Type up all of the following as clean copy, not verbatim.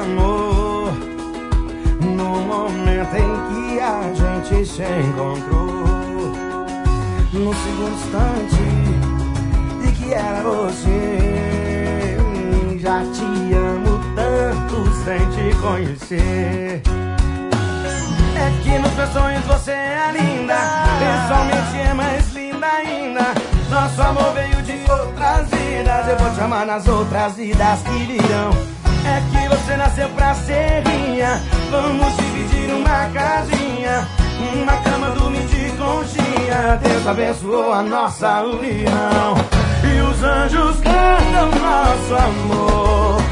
amor no momento em que a gente se encontrou. No segundo instante de que era você, já te amo tanto sem te conhecer. É que nos meus sonhos você é linda, pessoalmente é mais linda ainda. Nosso amor veio de outras vidas, eu vou te amar nas outras vidas que virão. É que você nasceu pra ser minha, vamos dividir uma casinha, uma cama, dormir de conchinha. Deus abençoou a nossa união e os anjos cantam nosso amor.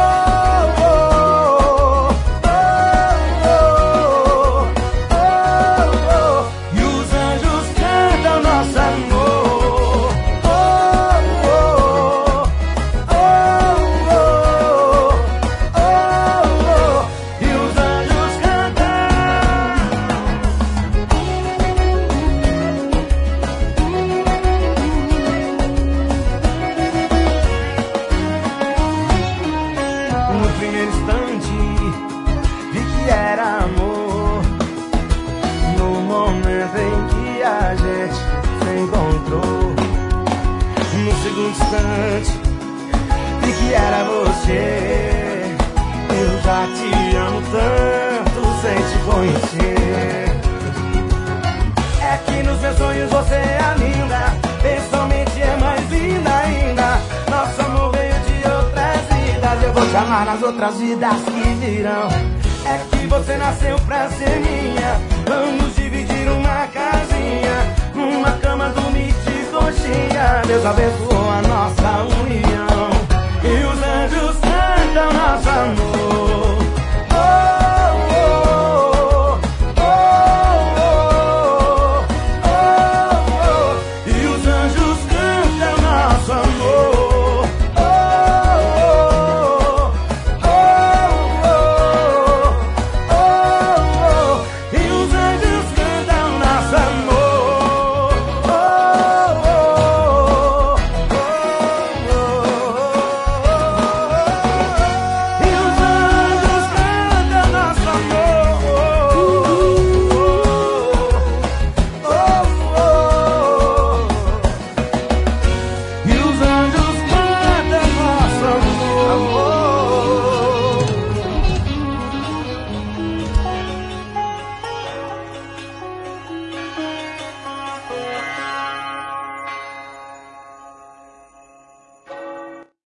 No primeiro instante vi que era amor, no momento em que a gente se encontrou. No segundo instante vi que era você, eu já te amo tanto sem te conhecer. É que nos meus sonhos você é linda, pessoalmente é mais linda ainda. Nosso amor veio de outras vidas, eu vou te amar nas outras vidas que virão. É que você nasceu pra ser minha, vamos dividir uma casinha, uma cama, dormir de conchinha. Deus abençoou a nossa união e os anjos cantam nosso amor.